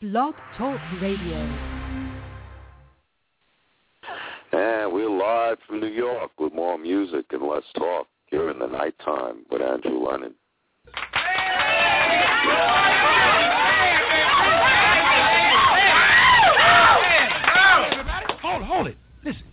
Blog Talk Radio. And we're live from New York with more music and less talk here in the nighttime with Andrew Lennon. Hold it. Listen.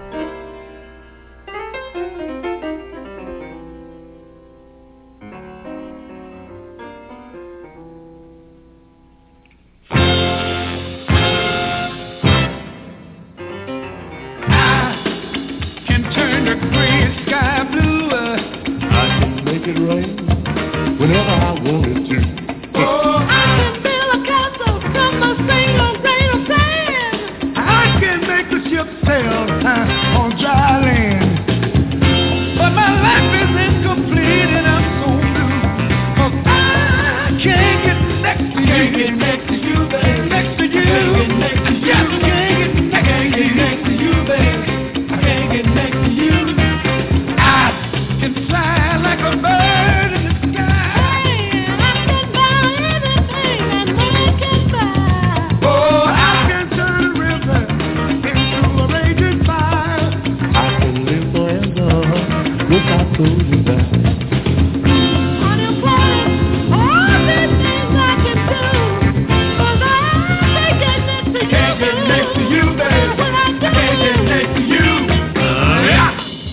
Make it rain whenever I want it to. Oh, I can build a castle from a single grain of sand. I can make the ship sail on dry land. But my life is incomplete and I'm so blue. 'Cause I can't get next to you. Can't get next to you, baby. Next to you. Can't get next to you. Yes, can't get next to you, baby. I can't get next to you. I can fly like a bird in the sky. I can buy anything that man can buy. Oh, I can turn a river into a raging fire. I can live forever without losing that. On your planet, all these things I can do. 'Cause I can't get next to you. Can't get next to you, baby. What I do. Can't get next to you. Yeah.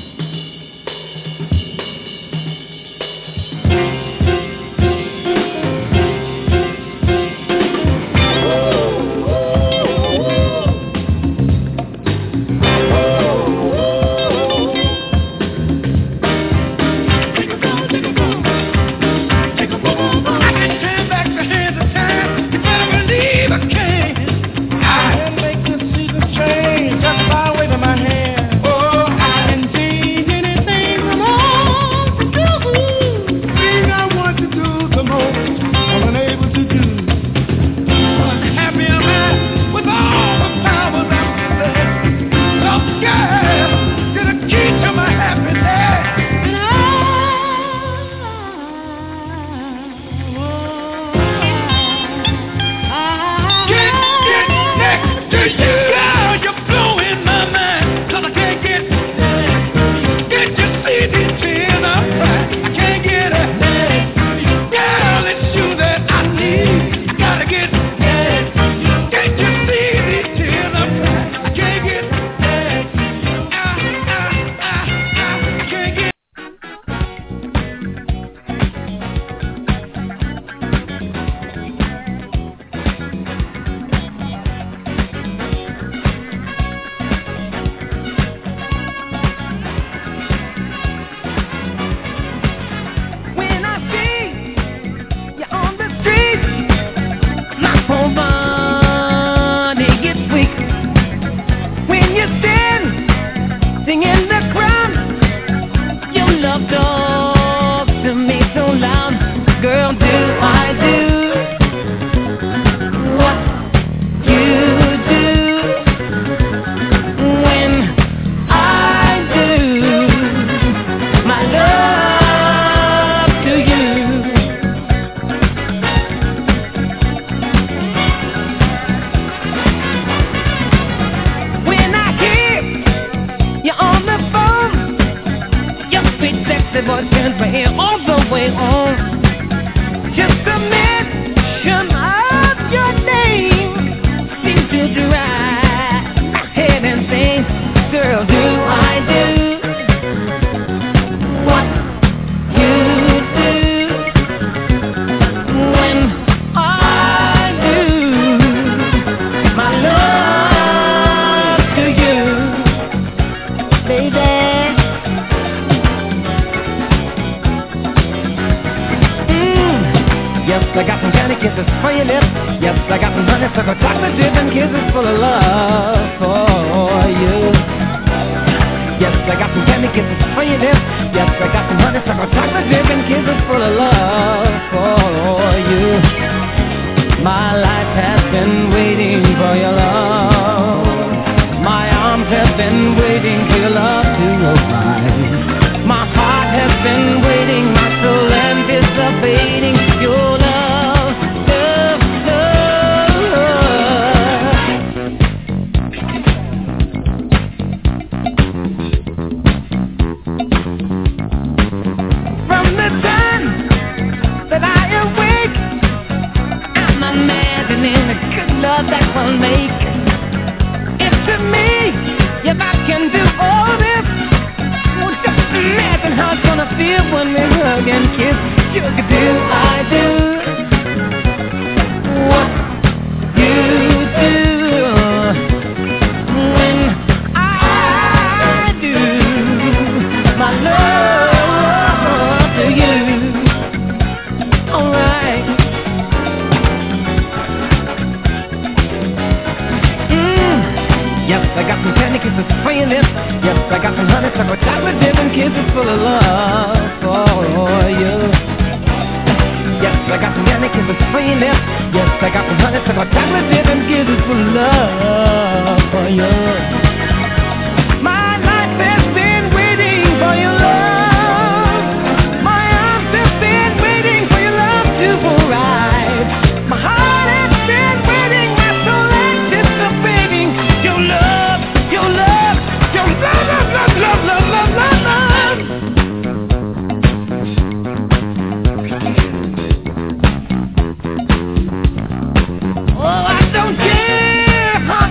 My life has been waiting for your love. My arms have been waiting for your love to arrive. My heart has been waiting, my soul anticipating your love, love, love. love that will make it to me. If I can do all this, well, just imagine how it's gonna feel when we hug and kiss. Sugar, do I do what you do when I do my love to you? Alright. Yes, I got some candy kisses for your lips. Yes, I got some honeysuckle chocolate dip and kisses full of love for you. Yes, I got some candy kisses for your lips. Yes, I got some honeysuckle chocolate dip and kisses full of love for you. My life has been waiting for your love. My arms have been waiting for your love to arrive. My heart has been waiting, my soul anticipating your love, your love, your love, love, love, love, love, love, love. Oh, I don't care how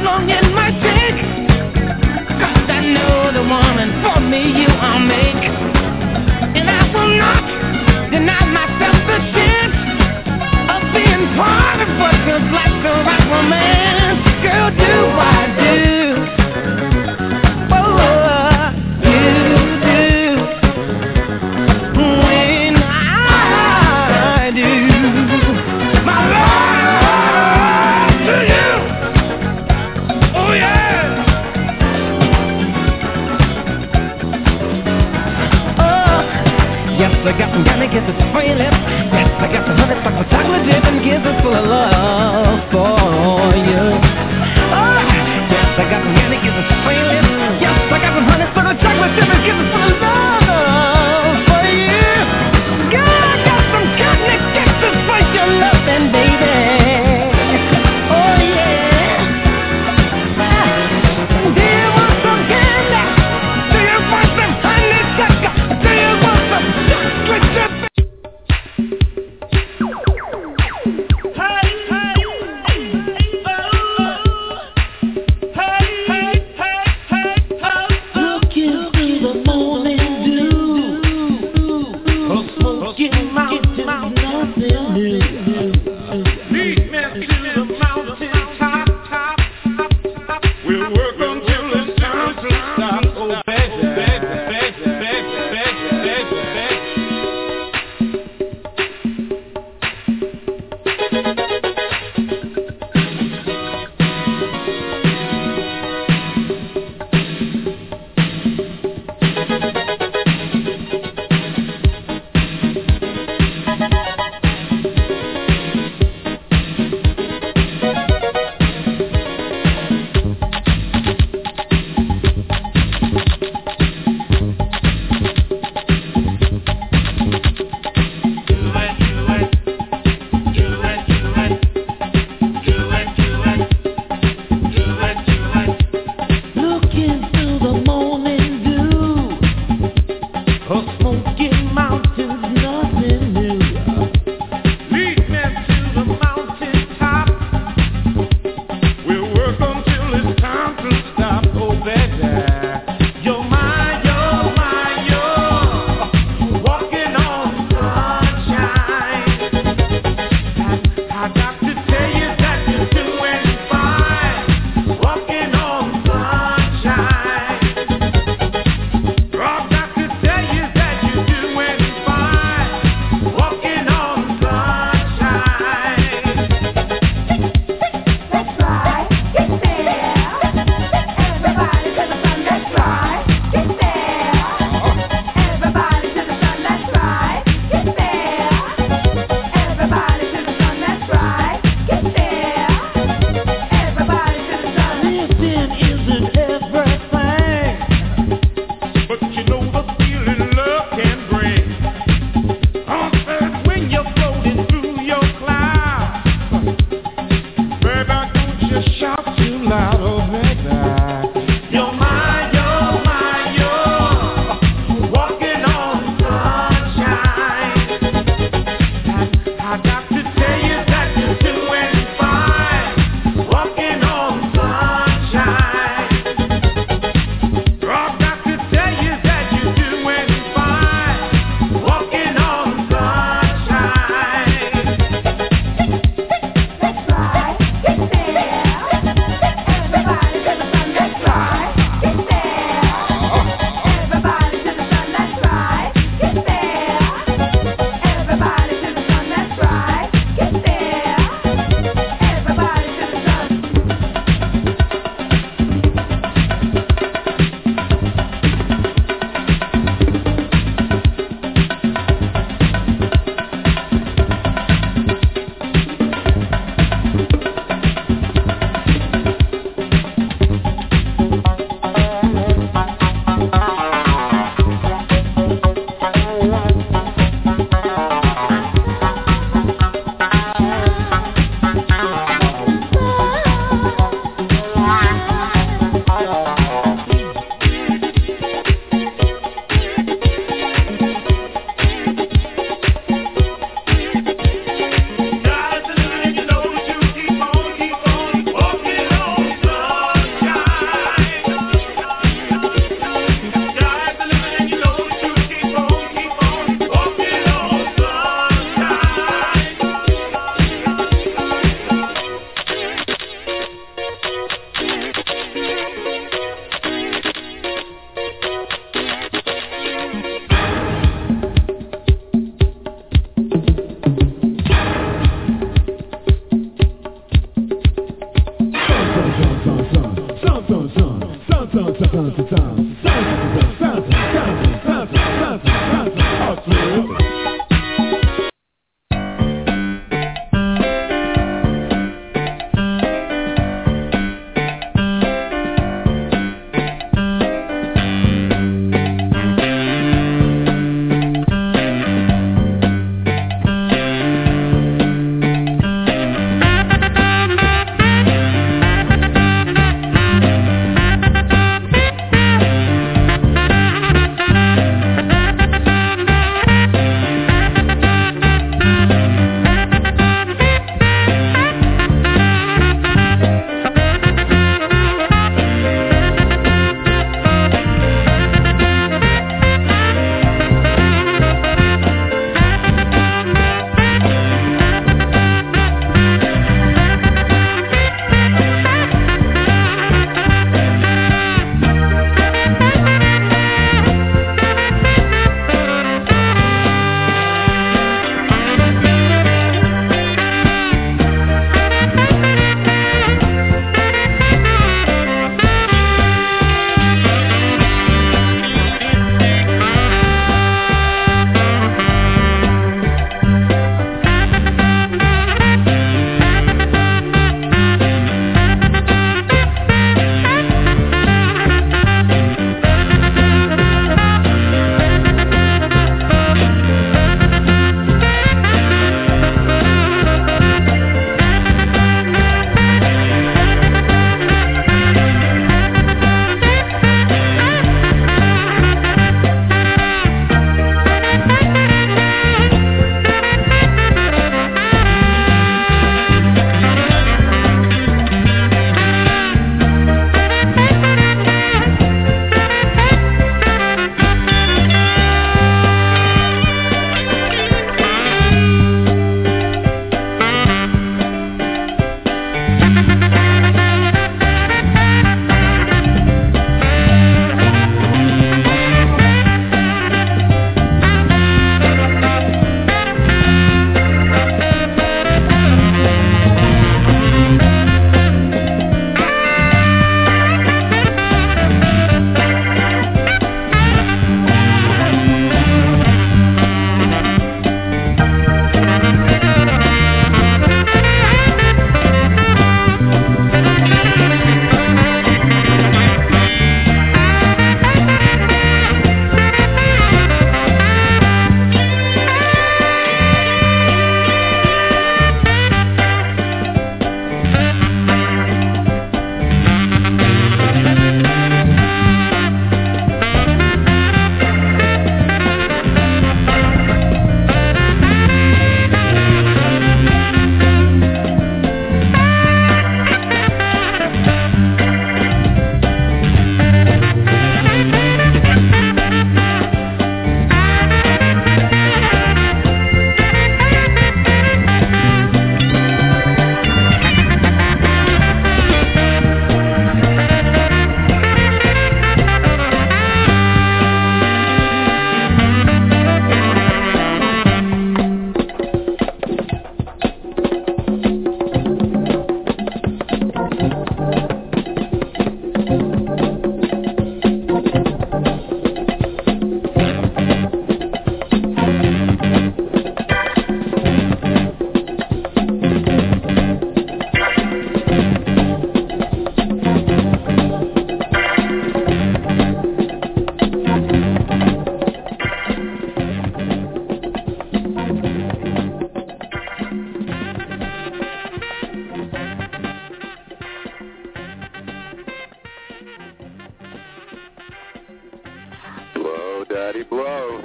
Daddy Blow.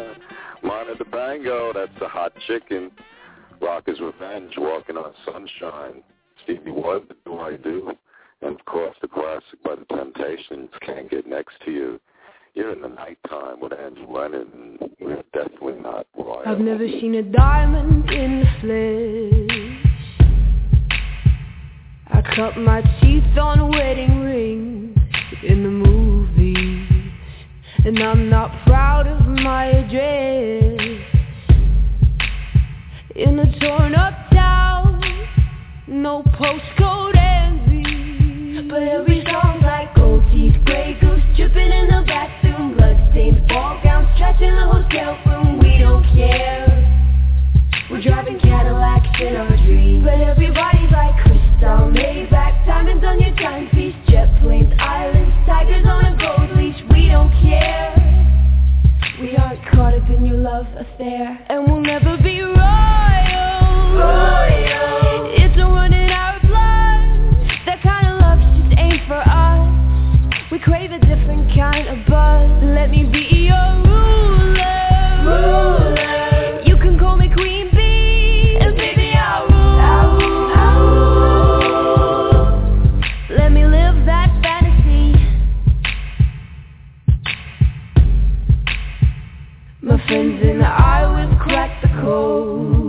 Mana Dibango, that's the hot chicken. Rocker's Revenge, Walking on Sunshine. Stevie Wonder, Do I Do? And, of course, the classic by The Temptations, Can't Get Next to You. You're in the nighttime with Andrew Lennon. We're definitely not royal. I've never seen a diamond in the flesh. I cut my teeth on wedding rings in the movies, and I'm not proud of my address. In a torn up town, no postcode envy, but every song's like gold teeth, gray goose, dripping in the bathroom, bloodstains, ball gowns, trash in the hotel room. We don't care. We're driving Cadillacs in our dreams, but everybody's like crystal, Maybach, diamonds on your timepiece, jet planes, islands, tigers on a gold leash. We don't care. We aren't caught up in your love affair, and we'll never be royal. It's a run in our blood. That kind of love just ain't for us. We crave a different kind of buzz. Let me be your ruler. You can call me Queen Bee, and baby I'll rule. Let me live that fantasy. My friends and I would crack the code.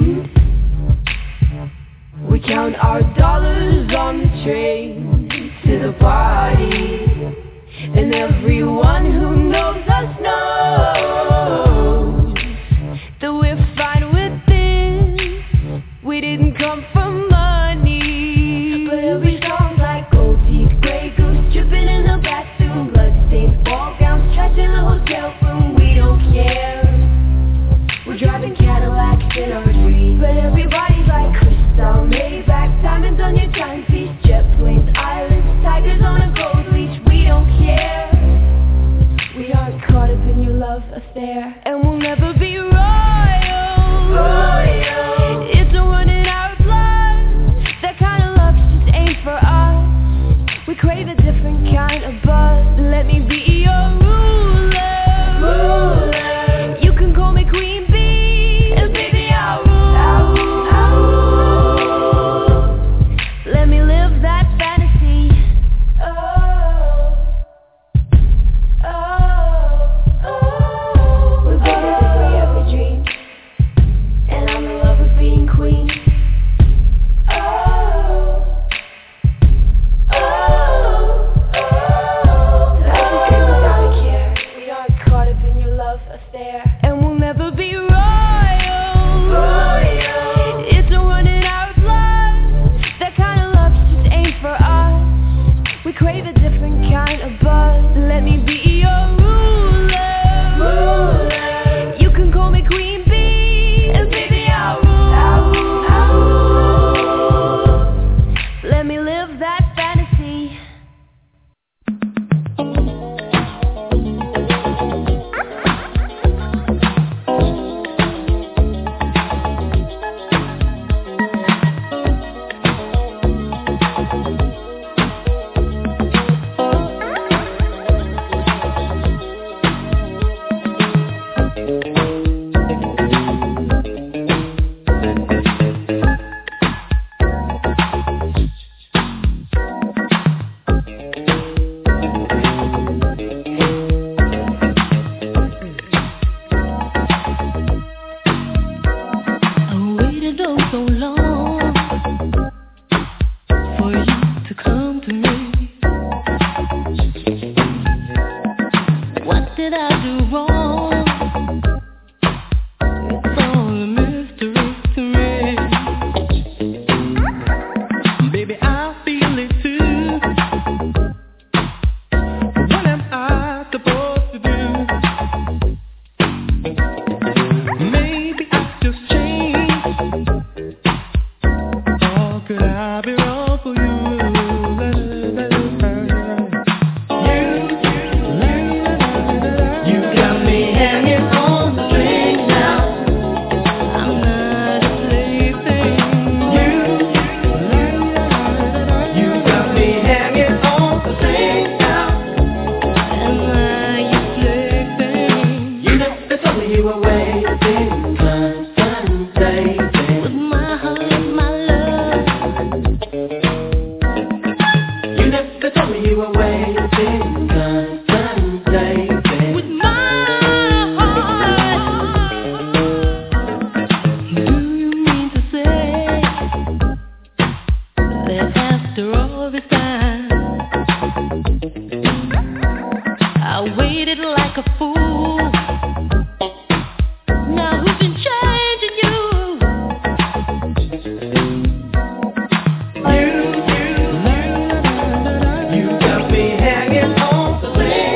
We count our dollars on the train to the party, and everyone who knows us knows that we're fine with this. We didn't come for money, but every song's like gold teeth, grey goose, dripping in the bathroom, bloodstains, ball gowns, trash in the hotel room. We don't care. We're driving Cadillacs in our dreams, but everybody's like crystal, Maybach, diamonds on your timepiece, jet planes, islands, tigers on a gold leash. We don't care. We aren't caught up in your love affair, and we'll never be royal. It's a run in our blood. That kind of love just ain't for us. We crave a different kind of buzz. Let me be your ruler. You can call me Queen Bee, and baby I'll rule. Let me live that fantasy. We're better than we ever dreamed, and I'm in love with being queen. That's a dream without a care. We aren't caught up in your love affair, and we'll never be royal. It's a run in our blood. That kind of love just ain't for us. We crave a different kind of buzz. Let me be your ruler. You can call me Queen Bee, and baby I'll rule. Let me live that fantasy. You got me hanging on the limb.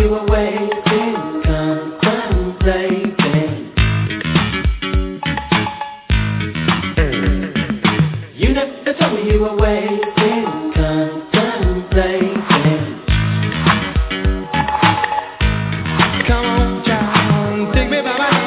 you were waiting, contemplating. You never told me you were waiting, contemplating. Come on, child, take me by my hand.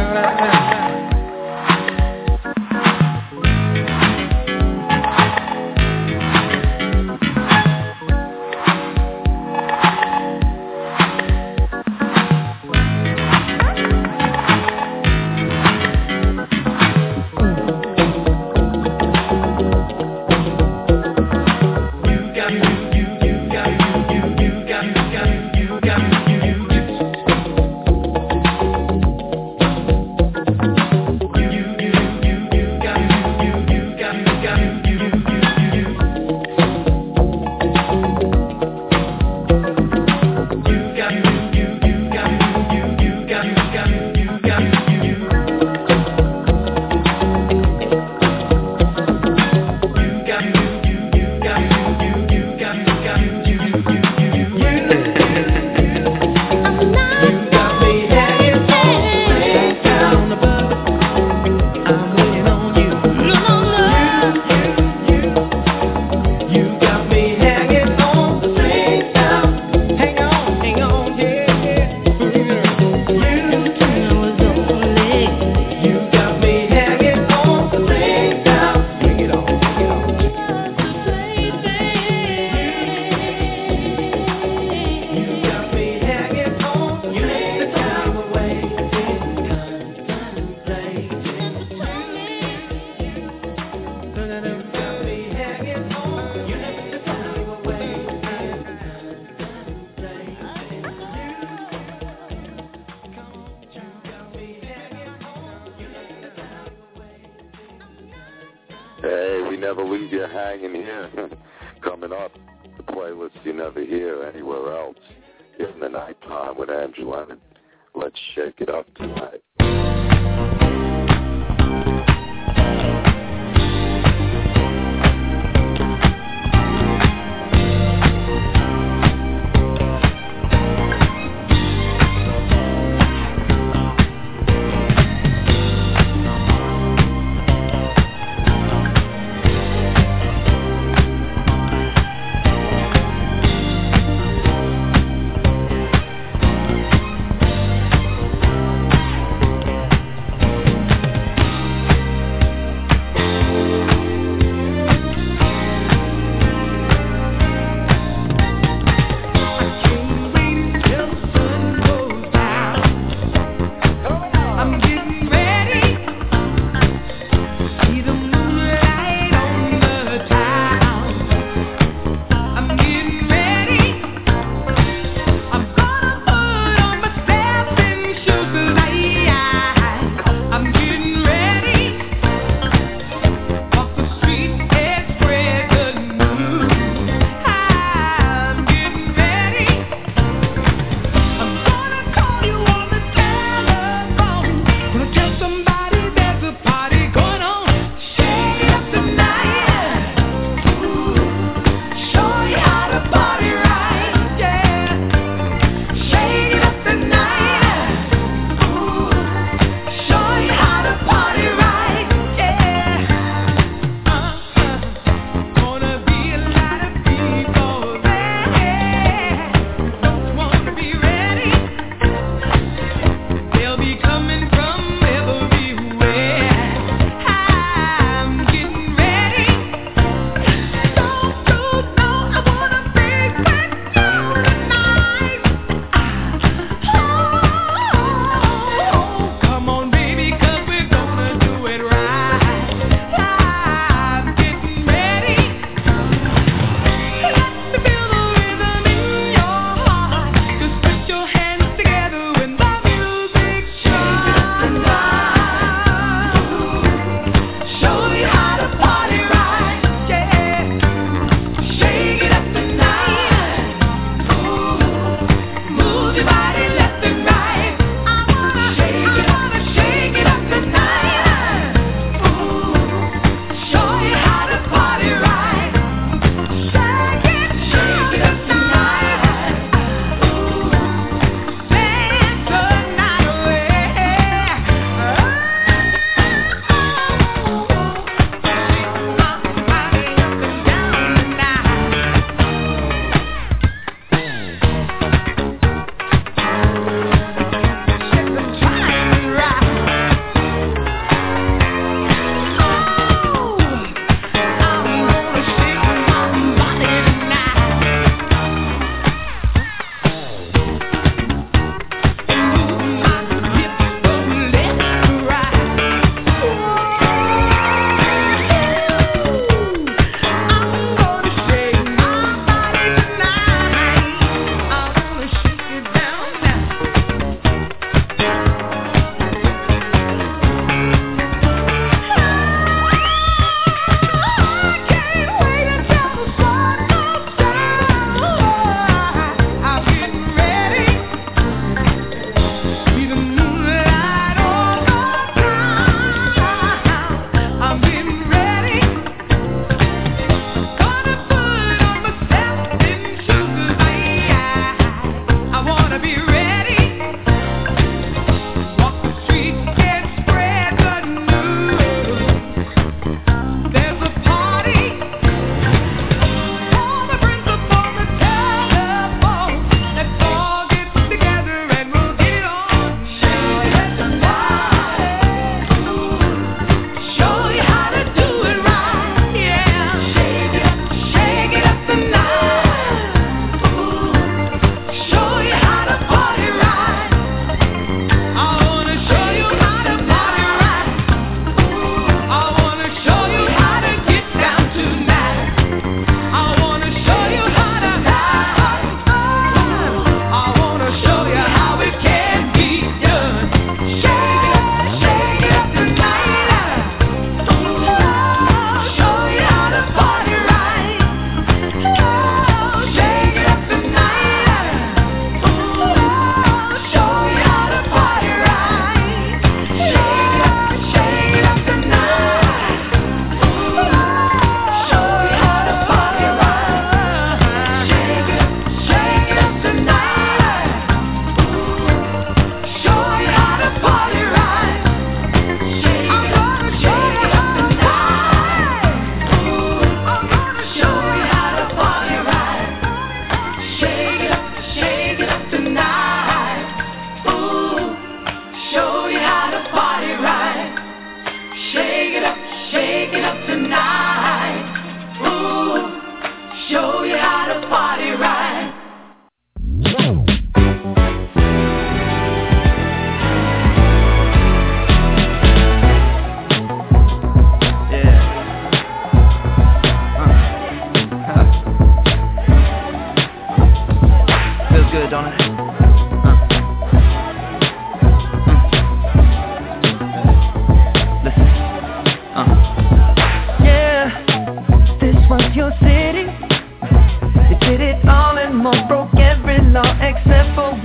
Hey, we never leave you hanging here. Coming up, the playlist you never hear anywhere else. In the nighttime with Andrew Leonard. Let's shake it up tonight.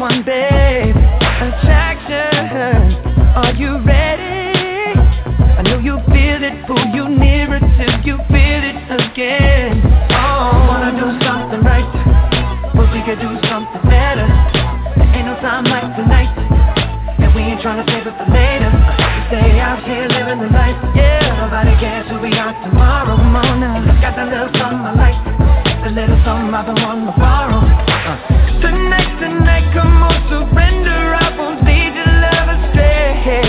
one, babe. Attraction, are you ready? I know you feel it, pull you nearer till you feel it again. Oh, wanna do something right, but we could do something better. There ain't no time like tonight, and we ain't tryna save it for later. We stay out here living the life, yeah. Nobody cares who we are tomorrow. Come on now, got that little something I like, the little something I've been wanting to borrow. Tonight, come on, surrender. I won't lead your love astray,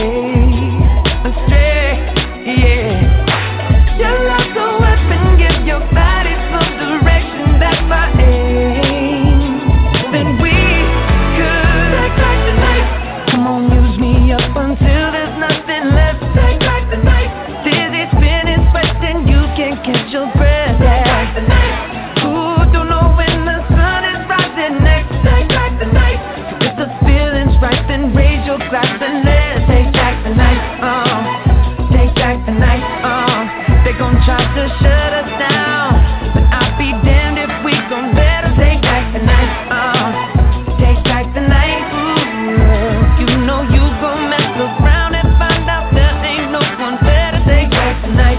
yeah. Your love's a weapon, give your body some direction. That's my aim. Then we could take back the night. Come on, use me up until there's nothing left. Take back the night. Dizzy, spinning, sweating, you can't catch your breath. Take back the night. Ooh, don't know when the sun is rising next. Take back the night. If the feeling's right, then raise your glass and let's take back the night. Take back the night. They gon' try to shut us down, but I'll be damned if we gon' let them take back the night. Take back the night. Ooh, you know you gon' mess around and find out there ain't no one better. Take back the night.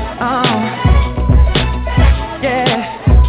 Yeah.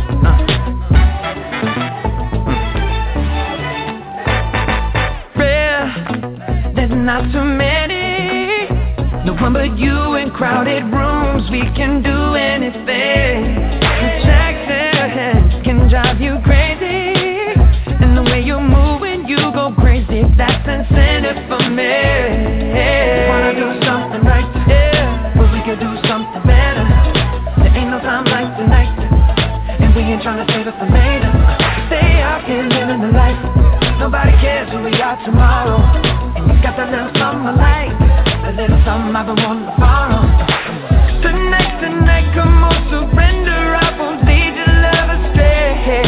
There's not too many, no one but you in crowded rooms. We can do anything. Attraction can drive you crazy, and the way you're moving, you go crazy. That's incentive for me. Wanna do something right, yeah, but we could do something better. There ain't no time like tonight, and we ain't tryna save it for later. Stay out here living the life. Nobody cares who we are tomorrow. And you got that little something I like, a little something I've been wanting to borrow. Tonight, come on, surrender. I won't lead your love astray,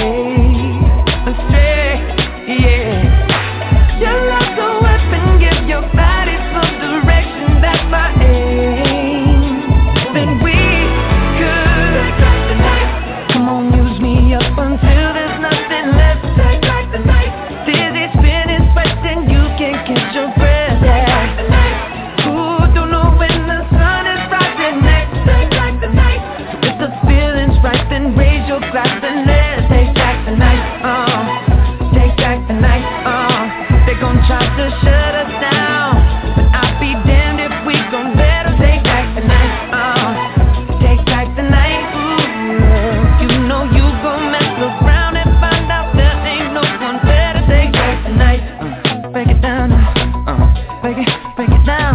yeah. Your love's a weapon, give your body some direction. That's my aim. Then we could take back the night. Come on, use me up until there's nothing left. Take back the night. Dizzy, spinning, sweating, you can't catch your breath. Take back the night. Ooh, don't know when the sun is rising next. Take back the night. If the feeling's right, then raise your glass and let's take back the night. Take back the night. They gon' try to shut us down, but I'll be damned if we gon' let them take back the night. Take back the night. Ooh, you know you gon' mess around and find out there ain't no one better. Take back the night. Break it down. Break it down.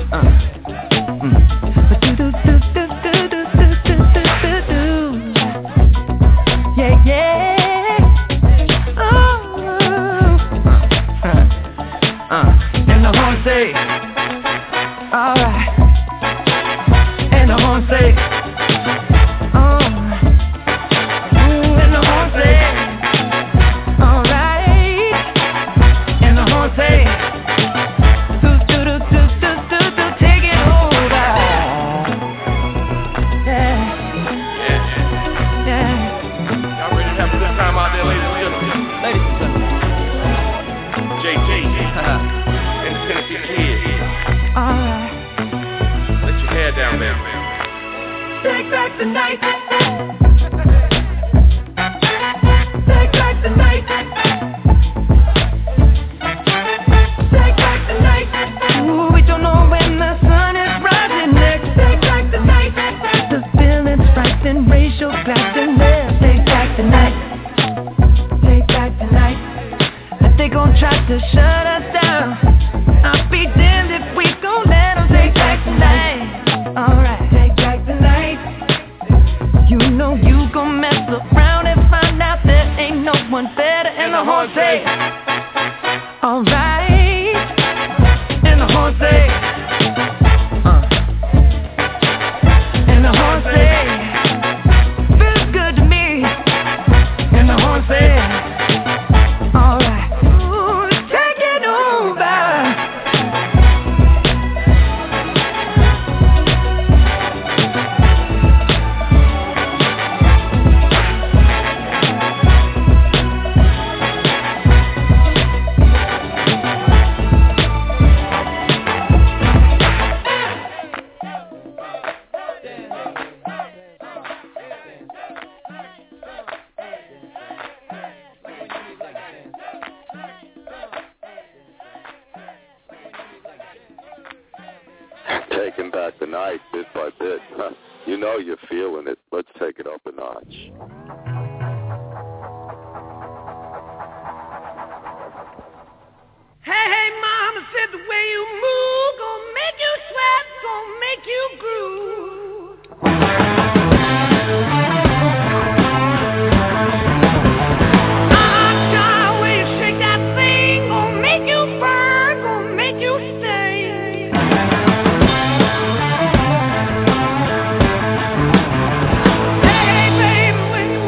Yeah. And the horn say, alright. And the horn say, and the horn say, alright. And the horn say, take it over. Yeah. Y'all ready to have a good time out there, ladies and gentlemen? Ladies and gentlemen. JJ and the Tennessee Kids. Alright. Let your hair down there. Take back the night. Take back the night. Take back the night. Ooh, we don't know when the sun is rising next. Take back the night. The feeling's right, then raise your glass and let's take back the night. Take back the night. But they gon' try to shut us down. I'll be damned if we gon' let them take back the night. Alright, take back the night. You know you gon' mess around and find out there ain't no one better. And the horn say, alright. And the horn say, and the horn say, feels good to me. And the horn say, alright. Ooh, take it over. taking back the night bit by bit. You know you're feeling it. Let's take it up a notch. Hey, mama said the way you move gonna make you sweat, gonna make you groove. Child, way you shake that thing, gonna make you burn, gonna make you sting. Hey, baby, when you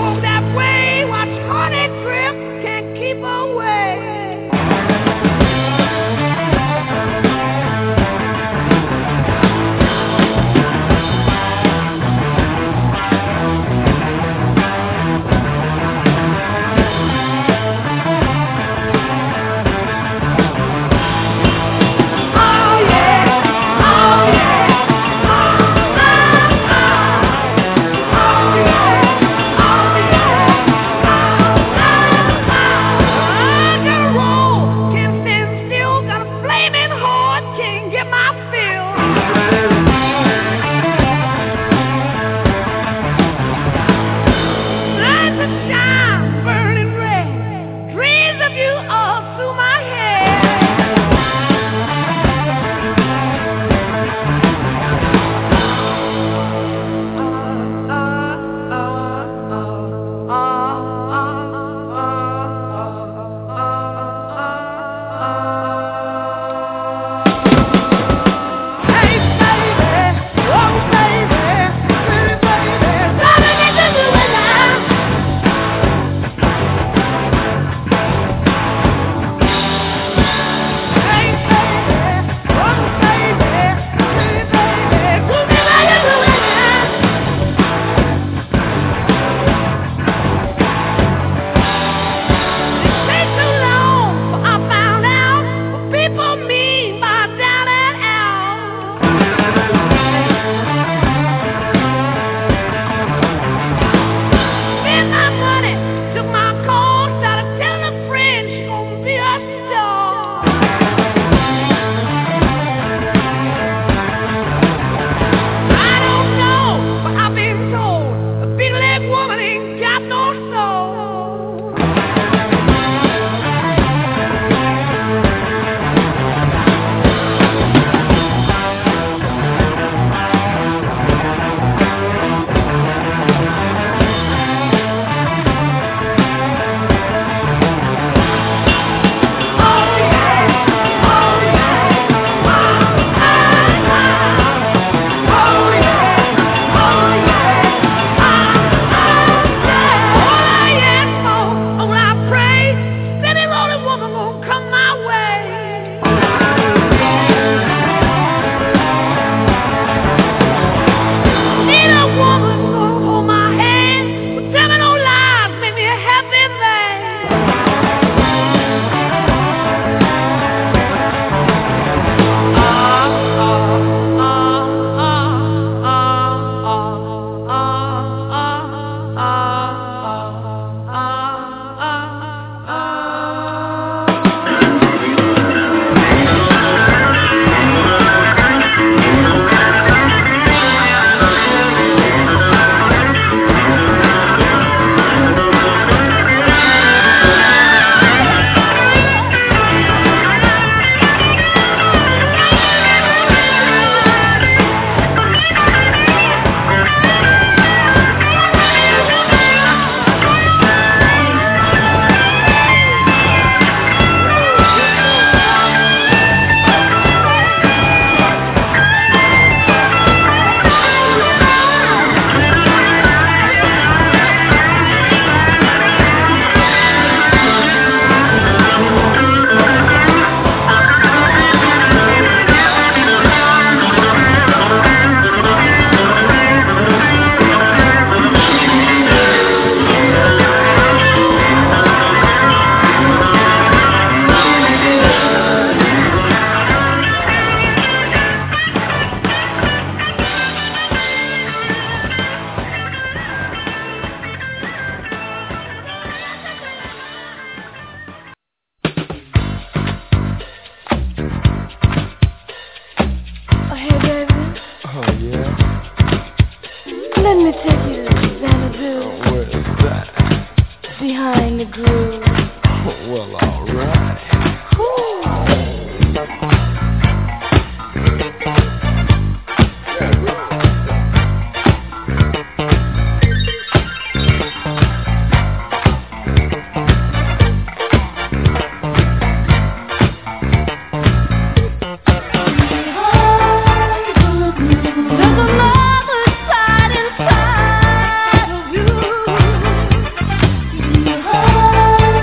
take you to Xanadu. Where is that? Behind the grill. Well, alright. Oh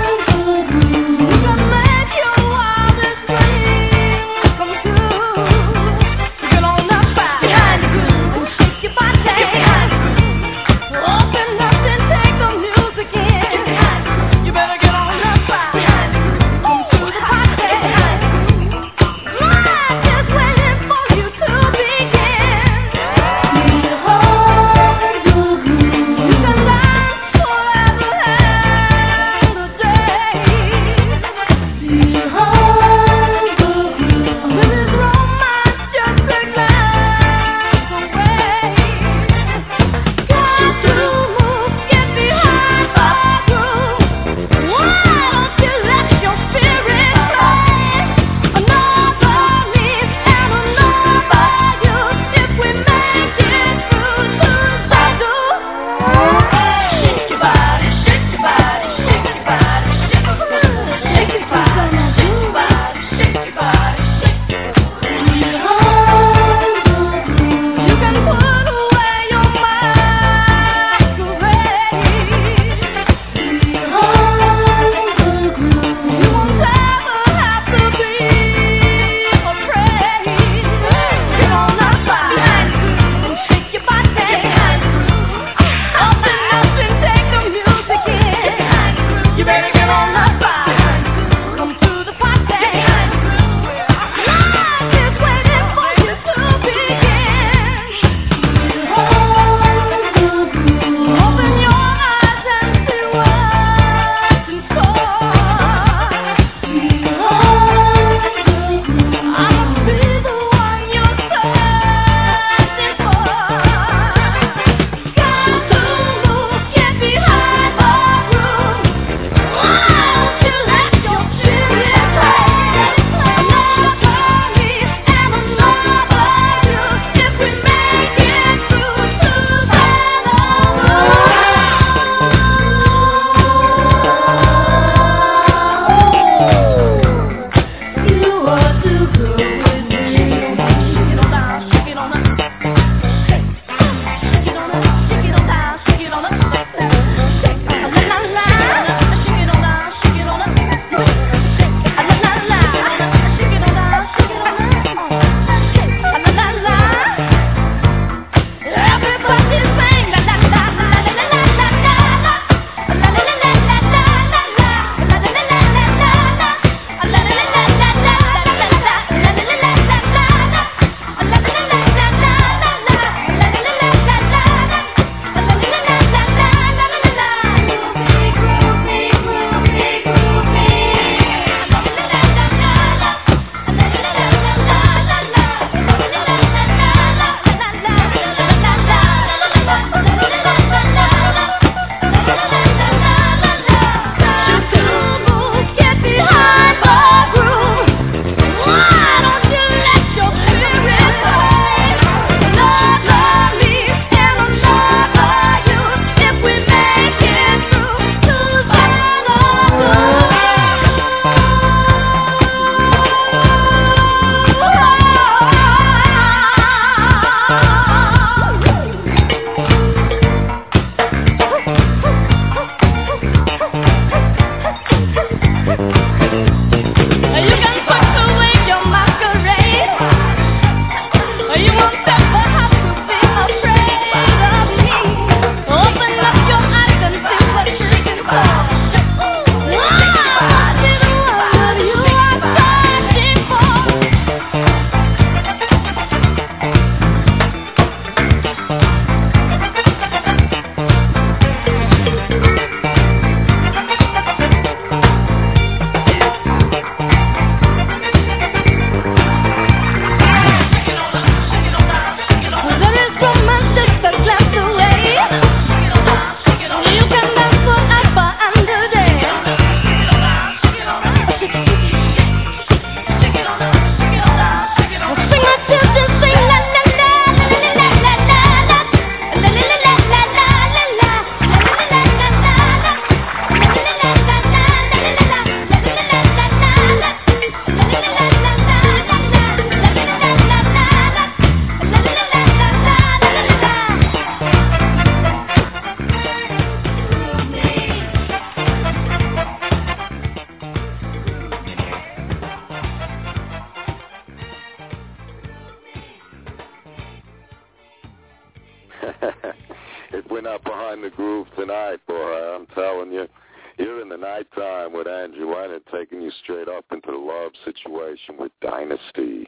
If we're not behind the groove tonight, boy, I'm telling you, you're in the nighttime with Andrew Leonard, taking you straight up into the love situation with Dynasty.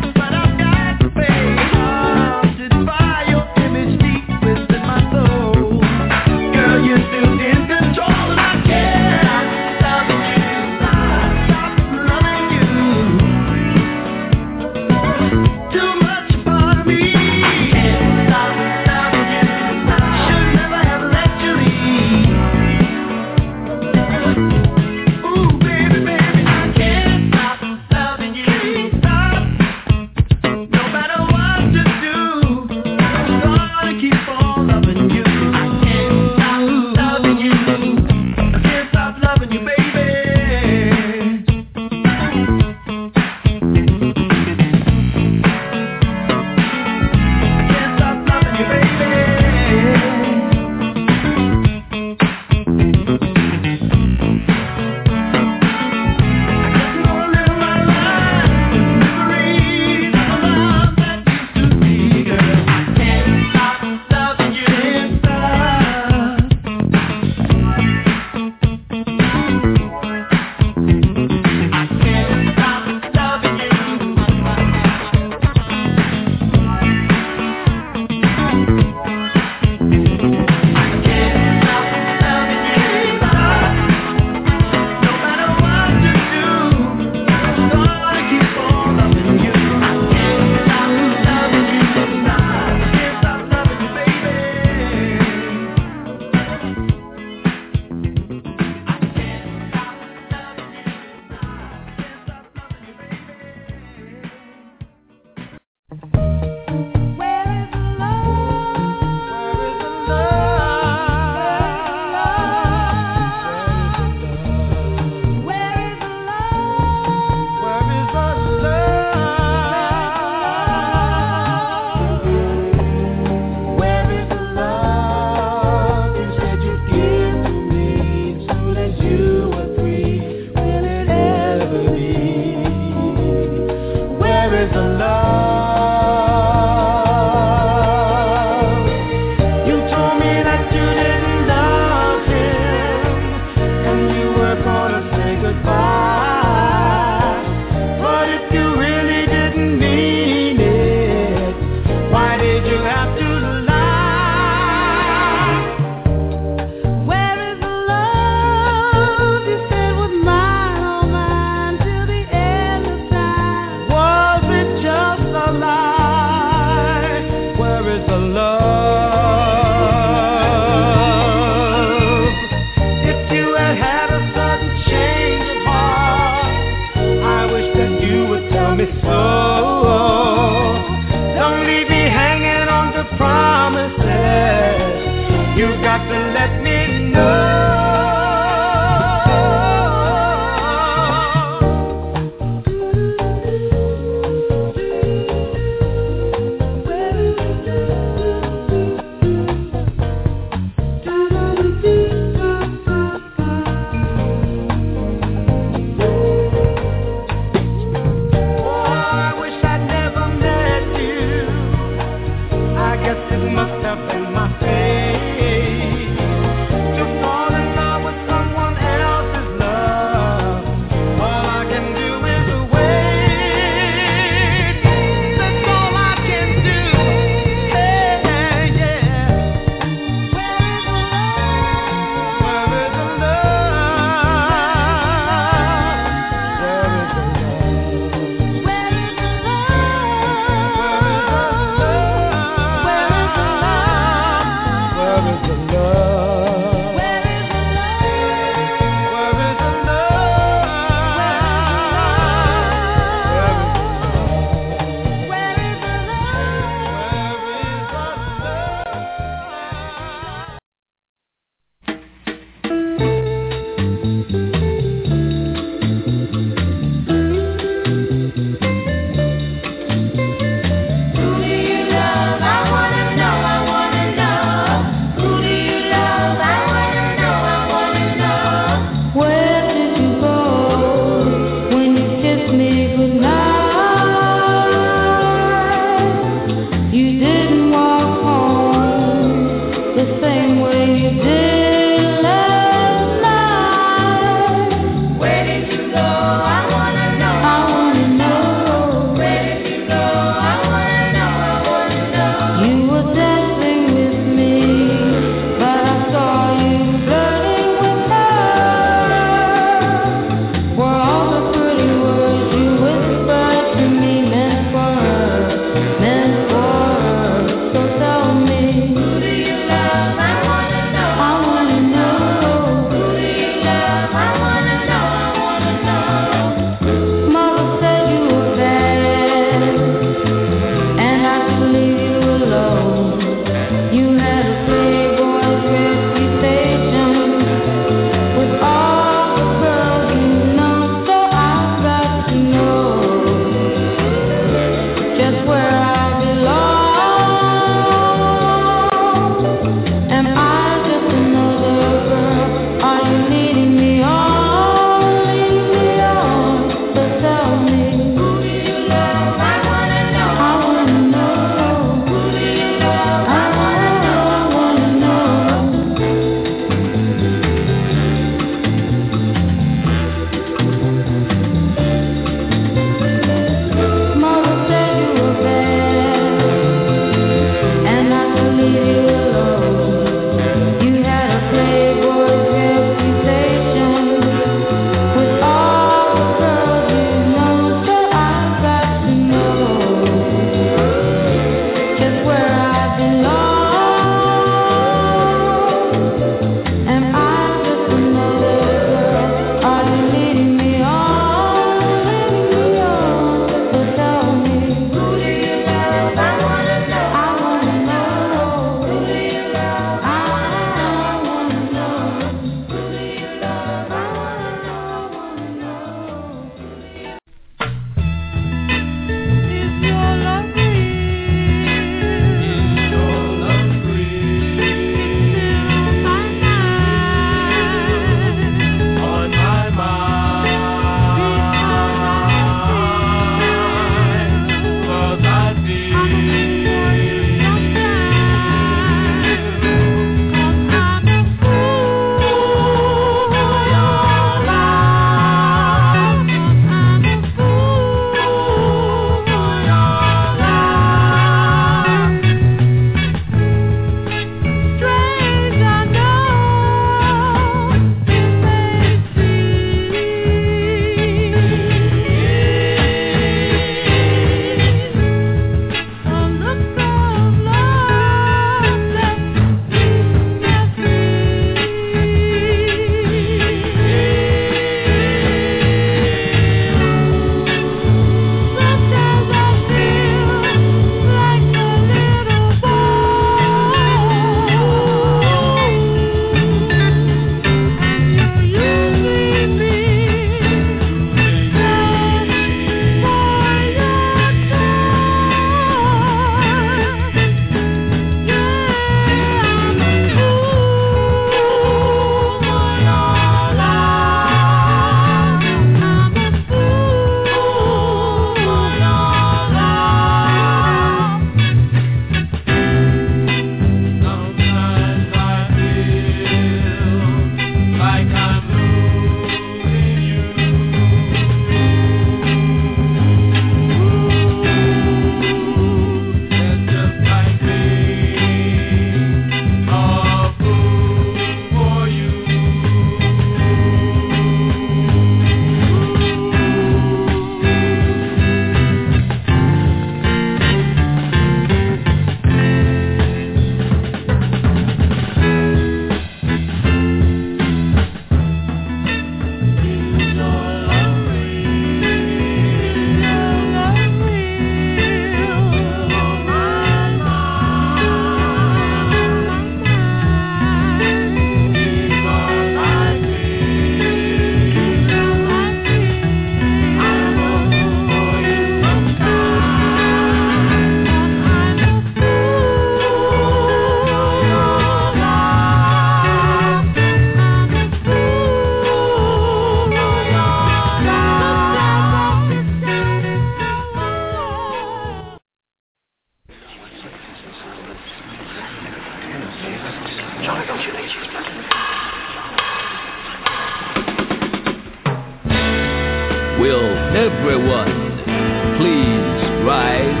Everyone, please rise.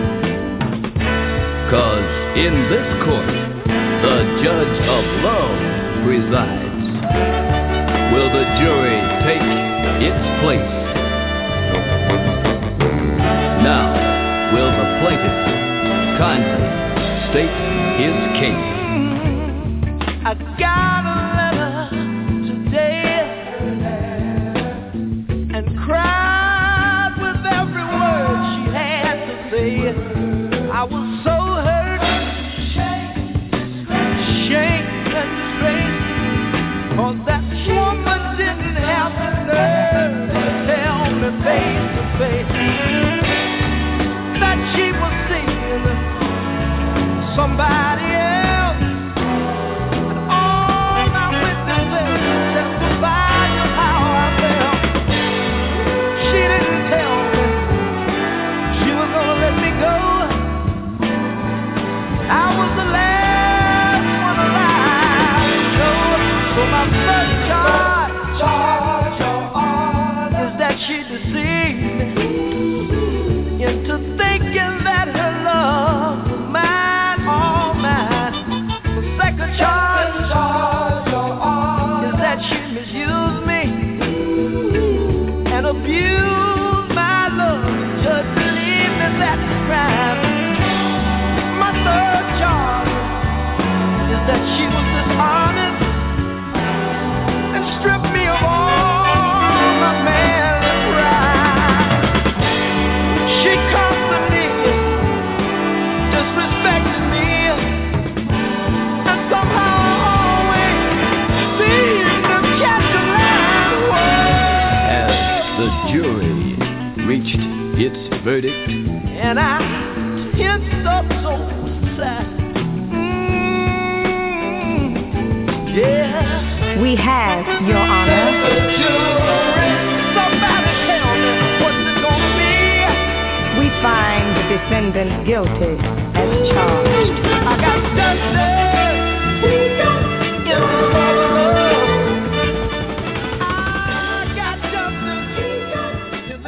'Cause in this court, the judge of love presides. Will the jury take its place? Now, will the plaintiff kindly state his case? I got a letter today and cried with every word she had to say. I was so hurt, shamed and disgraced, 'cause that woman didn't have the nerve to tell me face to face that she was seeing somebody else. Verdict. And I end up so sad. Yeah. We have, Your Honor. Somebody tell me what's it gonna be. We find the defendant guilty as charged. I got justice in the world. I got justice in this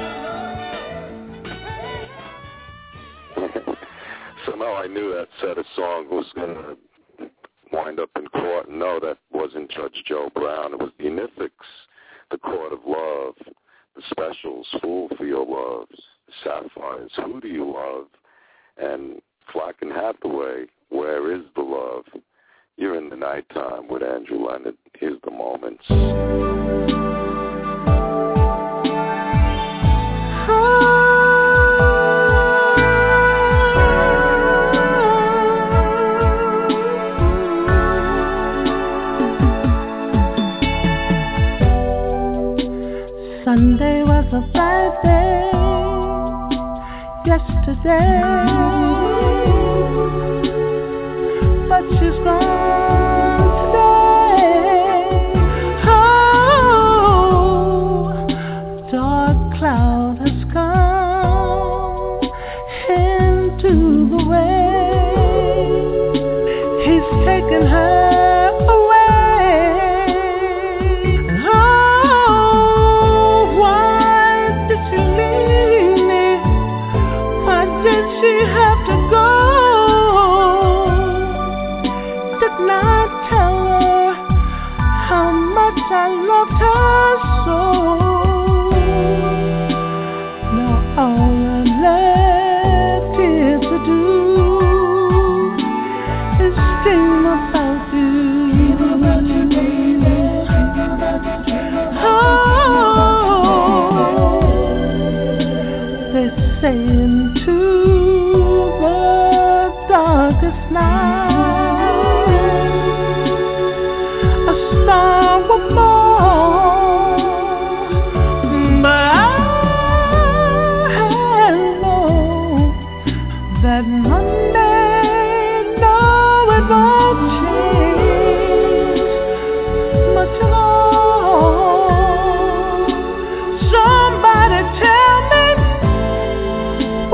world. Somehow I knew that set of song was going to wind up in court. No, that wasn't Judge Joe Brown. It was the Unifics, the Court of Love, the Specials, Fool for Your Loves, the Sapphires, Who Do You Love, and Flack and Hathaway, Where Is the Love? You're in the Nighttime with Andrew Leonard. Here's the Moments. Sunday was a bad day, yesterday, but she's gone today. Oh, dark cloud has come into the way. He's taken her I loved her so. Now all I'm left here to do is dream about you. Oh, they say into the darkest night a star will fall, but I know that Monday, no, it won't change much at all. Somebody tell me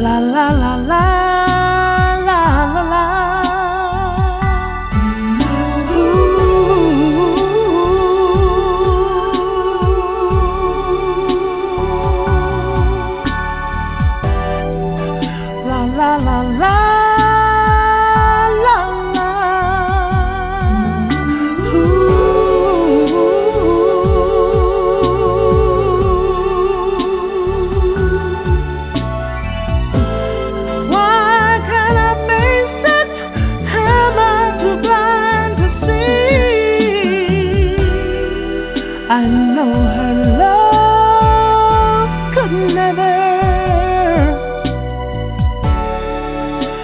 La la la la la la la. La la la la. I know her love could never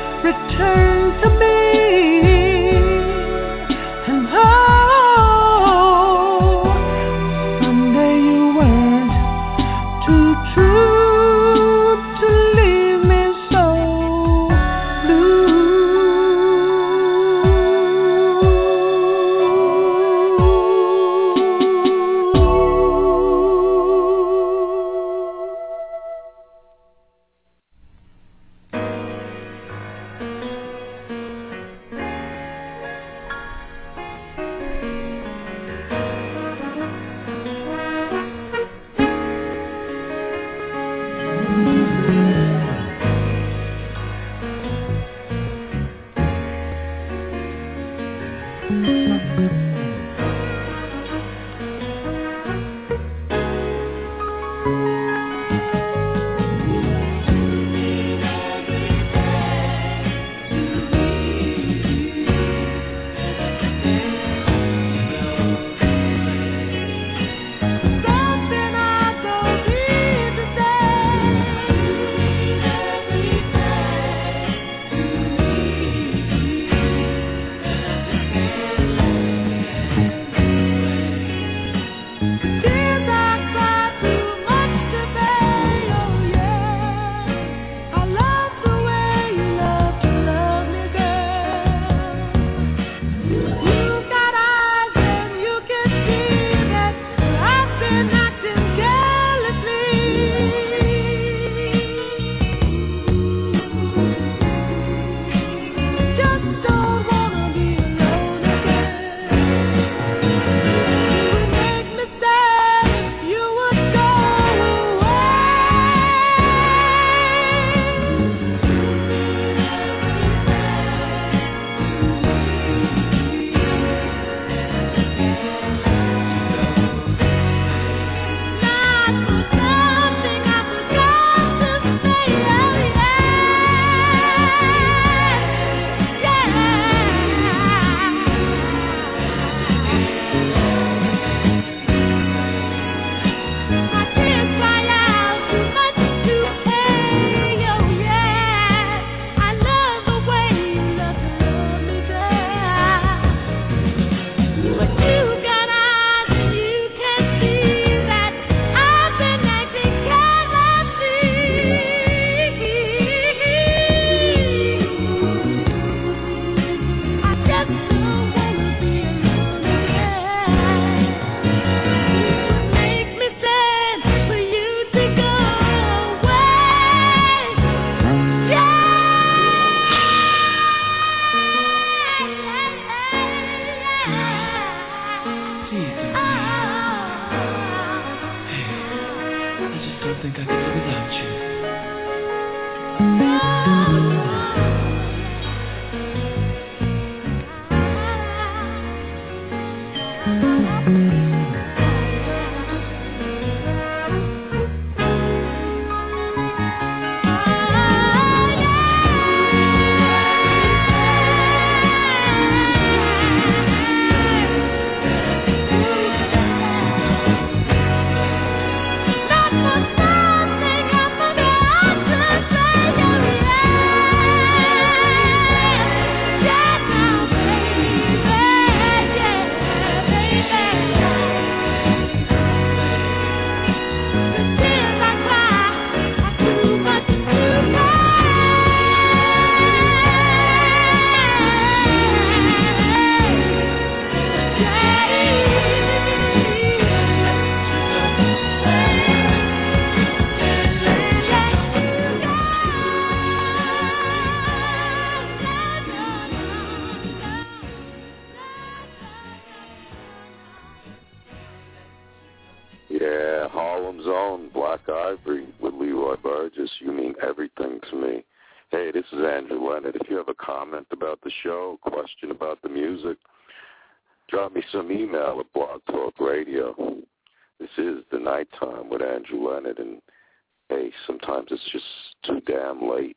mean everything to me. Hey, this is Andrew Leonard. If you have a comment about the show, question about the music, drop me some email at Blog Talk Radio. This is The Nighttime with Andrew Leonard, and hey, sometimes it's just too damn late.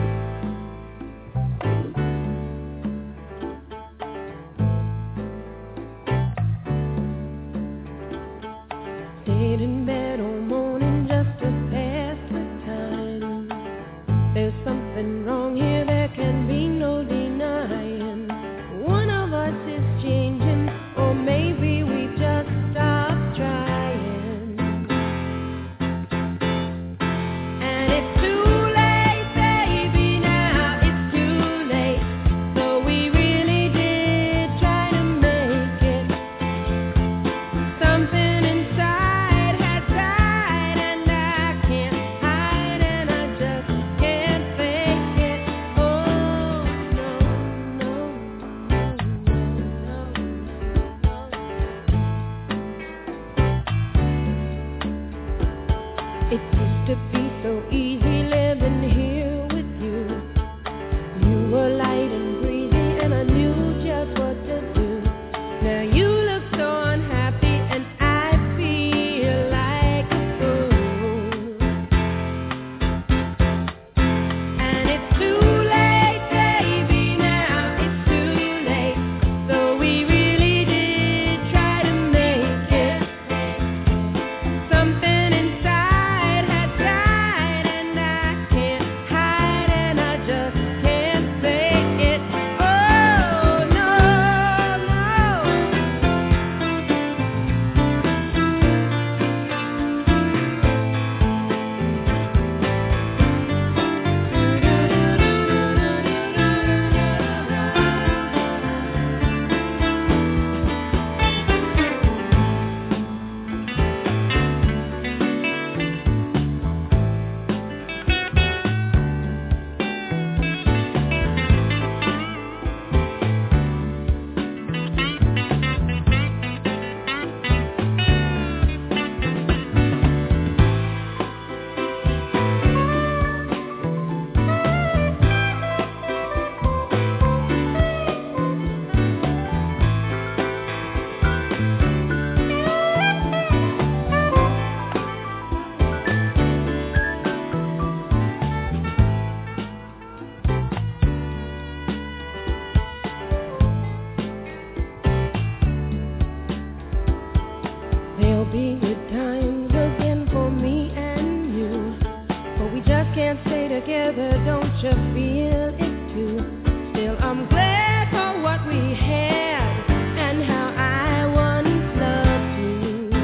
Stayed in bed all morning just to pass the time. There's something wrong here, there can be no denying. One of us is changing, or maybe we just stopped trying. And it's too late, baby, now it's too late. So we really did try to make it. Something inside had died, and I can't hide, and I just can't fake it. Oh, no, no, It used to be so easy living here with you. You were light and breezy, and I knew just what to do. Now you look so unhappy, and I feel like a fool. And it's too late, baby, now it's too late. So we really did try to make it. Something inside had died, and I can't hide, and I just can't fake it. Oh, no, there'll be good times again for me and you, but we just can't stay together, don't you feel it too? Still, I'm glad for what we had and how I once loved you.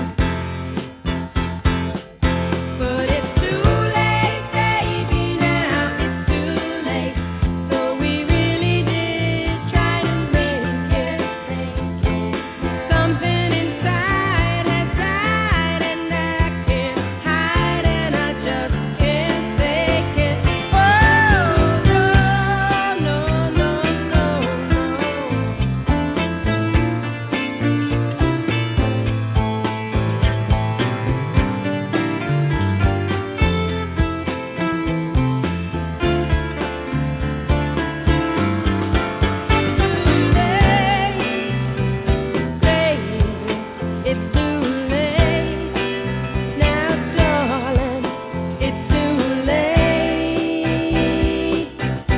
But it's too late, baby, now it's too late. So we really did try to make it. Something inside has died, and I can't hide, and I just can't fake it. Oh, no, no, no, no, it's too late. Now, darling, it's too late.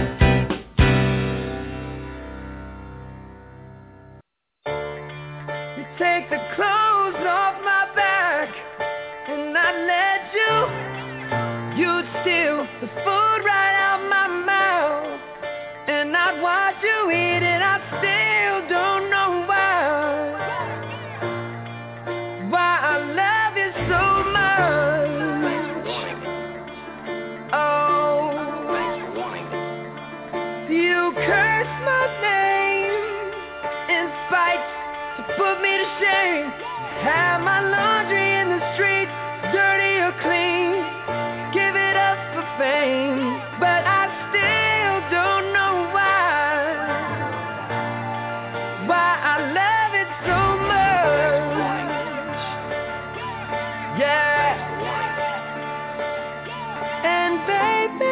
You take the clothes off my back, and I let you. You'd steal the food right out my mouth, and I'd watch you eat it. I still don't know why I love you so much. Oh, you curse my name in spite to put me to shame. Have my laundry in the streets, dirty or clean. Give it up for fame, but I still don't know why I love it so much. Yeah. And baby,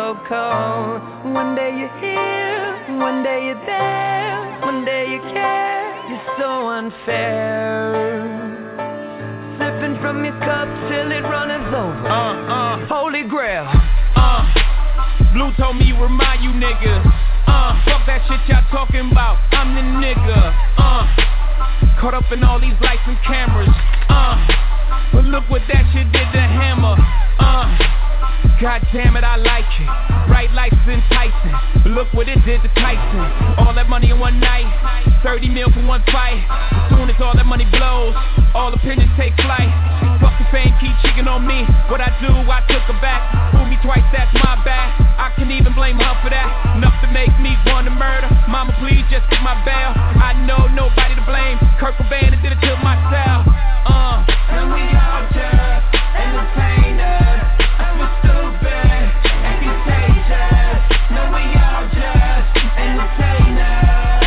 so cold. One day you're here, one day you're there, one day you care, you're so unfair. Sipping from your cup till it runneth over. Holy grail. Blue told me remind you niggas. Fuck that shit y'all talking about. I'm the nigga. Caught up in all these lights and cameras. But look what that shit did to Hammer. God damn it, I like it. Bright lights enticing. But look what it did to Tyson. All that money in one night. 30 mil for one fight. As soon as all that money blows, all opinions take flight. Fuck the fame, keep cheating on me. What I do, I took her back. Fool me twice, that's my bad. I can even blame her for that. Enough to make me want to murder. Mama, please just get my bail. I know nobody to blame. Kurt Cobain did it to myself. And we all just entertainers. I feel stupid and contagious. No, we all just entertainers.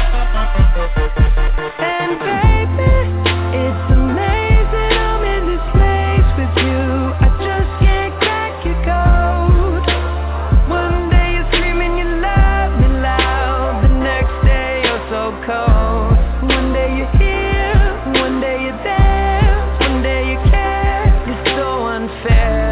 And baby, it's amazing I'm in this place with you. I just can't crack your code. One day you're screaming you love me loud, the next day you're so cold. One day you're here, one day you're there, one day you care, you're so unfair.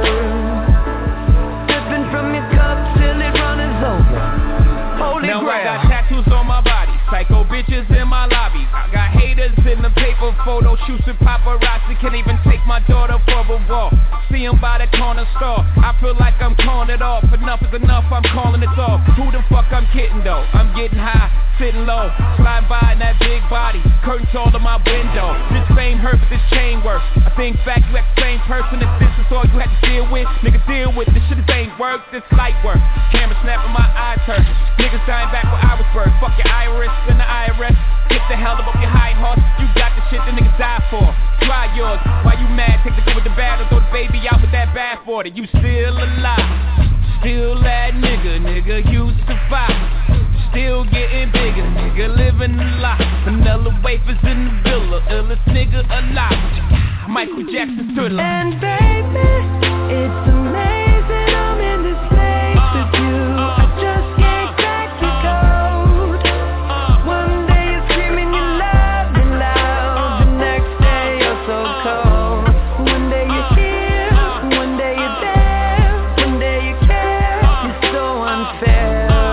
Sipping from your cup till it runneth over. Holy now grail. I got tattoos on my body, psycho bitches in my lobby. I got haters in the paper photo shoots with paparazzi. Can't even take my daughter for a walk. See 'em by the corner store. I feel like I'm calling it off. Enough is enough, I'm calling it off. Who the fuck I'm kidding though? I'm getting high, sitting low, sliding by in that big body. Curtains all in my window. This fame hurt, but this chain works. I think back, you act the same person. If this is all you had to deal with, nigga, deal with this shit. This ain't work, this light work. Camera snapping, my eye turns. Niggas dying back where I was birthed. Fuck your iris and the IRS. Get the hell up your high horse. You got the shit the niggas die for. Try yours. Why you mad? Take the good with the bad or throw the baby out with that bathwater. You still alive. Still that nigga used to fight. Still getting bigger, nigga living a lot. Vanilla wafers in the villa, illest nigga alive. Michael Jackson Thriller. And baby, it's amazing I'm in this place with you. I just can't crack your code. One day you're screaming you love me loud, the next day you're so cold. One day you're here, one day you're there, one day you care, you're so unfair.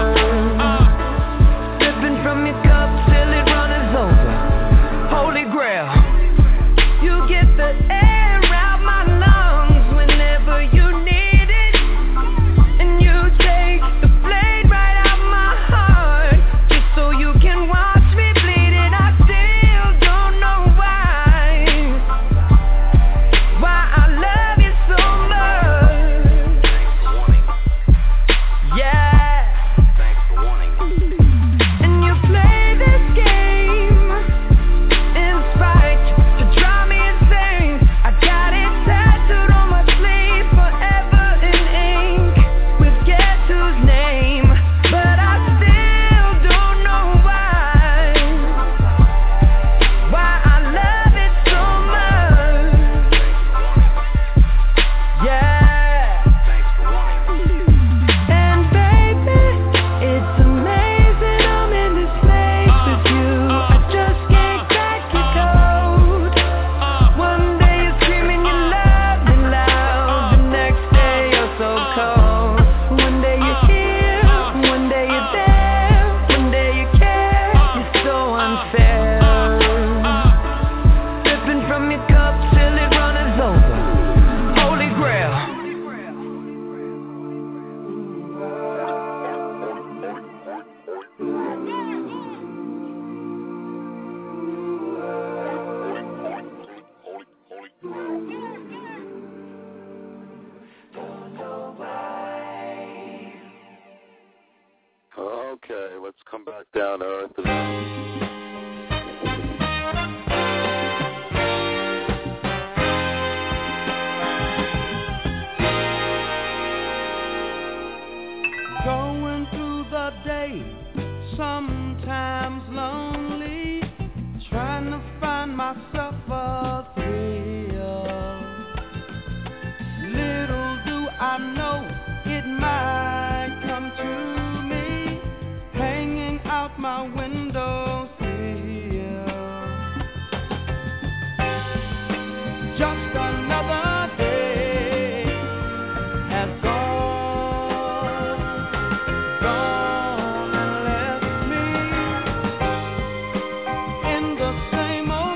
Sipping from your cup till it runneth over. Holy grail. You get the air out my lungs whenever you need it, and you take the blade right out my heart just so you can watch me bleed it. I still don't know why I love you so much. Yeah. And you play this game in spite to drive me insane. I got it tattooed on my sleeve forever in ink with guess whose name, but I still don't know why I love it so much. Yeah. And baby, it's amazing I'm in this place with you. I just can't crack your code. One day you're screaming you love me loud, the next day you're so cold. One day you're here, one day you're there, one day you care, you're so unfair. Sipping from your cup till it runneth over. Holy grail. Okay, let's come back down to earth. Going through the day, sometimes lonely, trying to find myself a thrill. Little do I know it might out my window sill. Just another day has gone and left me in the same old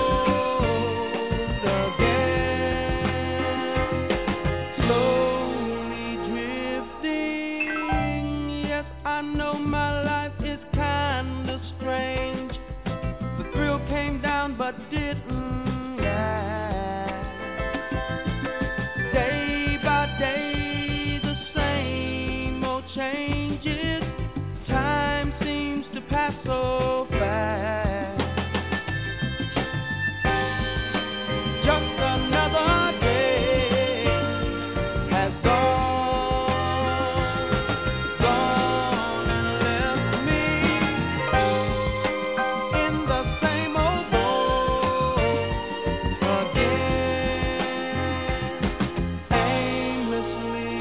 boat again, slowly drifting. Yes, I know my life is kinda strange. The thrill came down but didn't last. Day by day, the same old changes. Time seems to pass so fast. Just another day has gone and left me in the same old boat again, aimlessly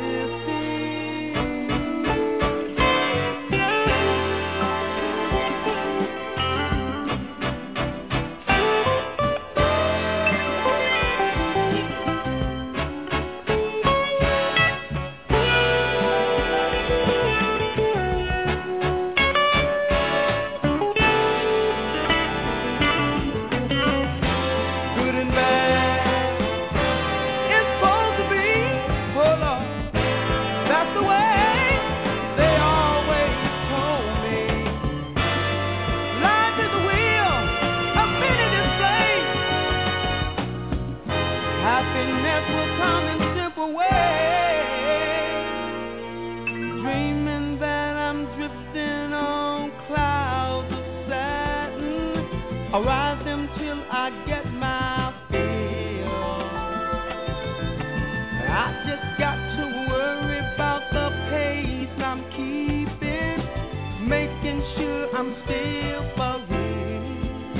good and bad. It's supposed to be, oh Lord, that's the way they always told me. Life is a wheel, a minute is slave. Happiness will come in simple ways. Dreaming that I'm drifting on clouds of satin. I'll ride them till I get my fill. I just got to worry about the pace I'm keeping, making sure I'm still for real.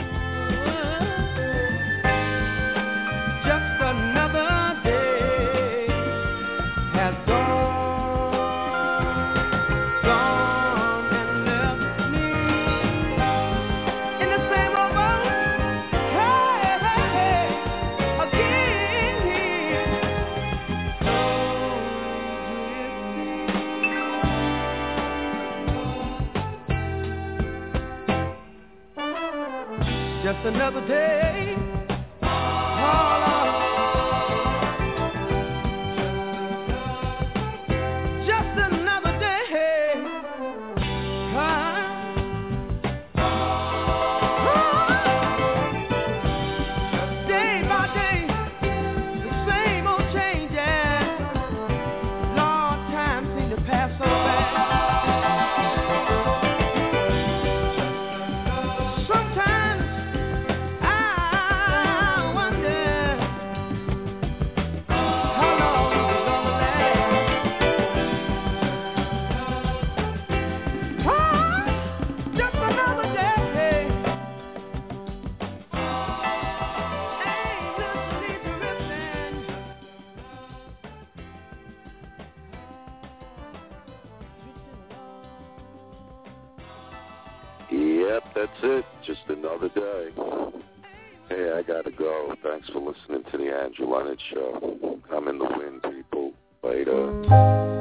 Just another day has gone and left me in the same old boat. Hey, hey, hey, again here, slowly drifting. Just another day. Oh, Lord. Just another day. Day by day, the same old changes. Long time seem to pass so fast. Sometimes I wonder how long is it gonna last. Just another day. Aimlessly drifting. Yep, that's it. Just another day. Hey, I gotta go. Thanks for listening to the Andrew Leonard Show. I'm in the wind, people. Later.